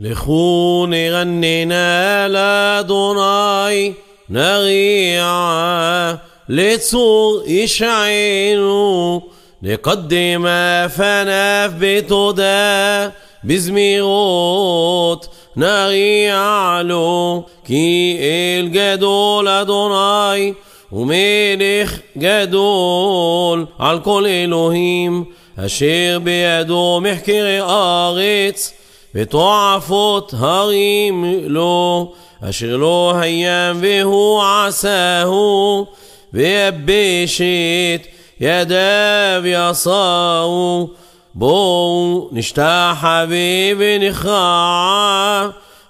לכו נרננה לאדוני, נריע לצור ישענו, נקדם פניו בתודה, בזמירות נריע לו, כי אל גדול אדוני, ומלך גדול על כל אלוהים, אשר בידו מחקרי ארץ, ותועפות הרים לו, אשר לא הים והוא עשהו, ויבשת ידיו יסעו. בואו נשתחווה ונכרע,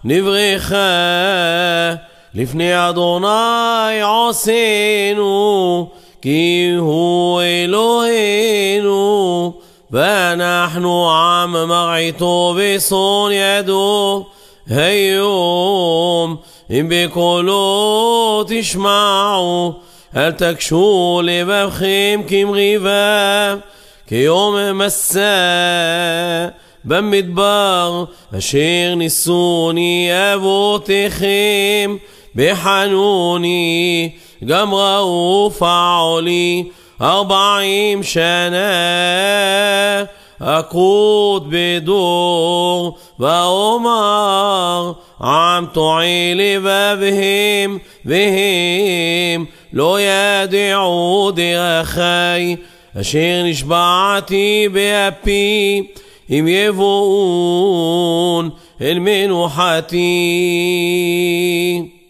נברכה לפני אדוני עושנו, כי הוא אלוהינו, ואנחנו עם מרעיתו ושון ידו. היום אם בקולו תשמעו, אל תקשו לבבכם כמריבה, כיום מסע במדבר, אשר ניסוני אבותיכם בחנוני, גם ראו פעולי 40 שנה. אקוד בדור ואומר, עם טועה לבבהם, והם לא ידעו דרכי, אשר נשבעתי באפי, אם יבואון אל מנוחתי.